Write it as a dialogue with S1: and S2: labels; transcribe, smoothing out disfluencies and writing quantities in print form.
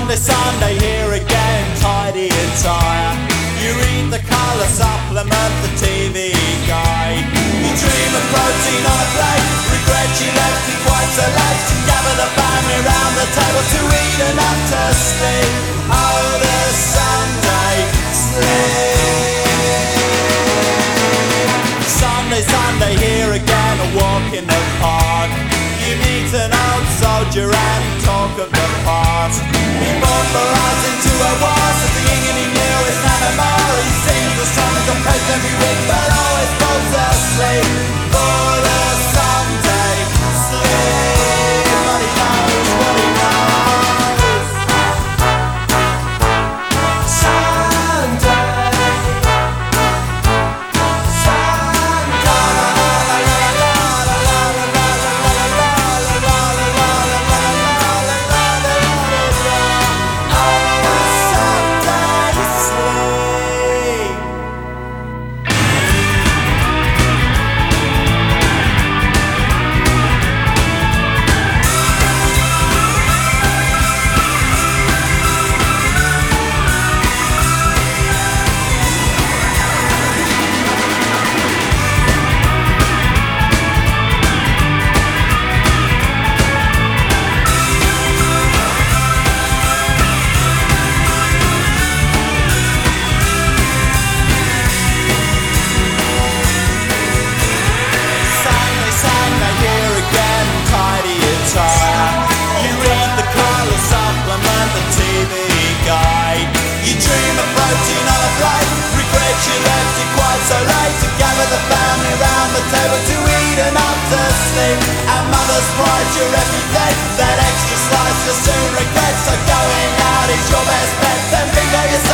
S1: Sunday, here again, tidy attire. You read the colour supplement, the TV guide. You dream of protein on a plate, regret you left it quite so late. To gather the family round the table to eat enough to sleep. Oh, the Sunday sleep. Sunday, Sunday, here again, a walk in the park. You meet an old soldier and talk of the past. He fought for us into a war, so the king and he knew it's not a more. He seems as strong as a post every week, but always falls asleep. For the Sunday sleep. What he knows, what he knows. Sunday, so late to gather the family round the table to eat enough to sleep. And mother's pride, your everything, that extra slice you'll soon regret. So going out is your best bet, then bingo yourself.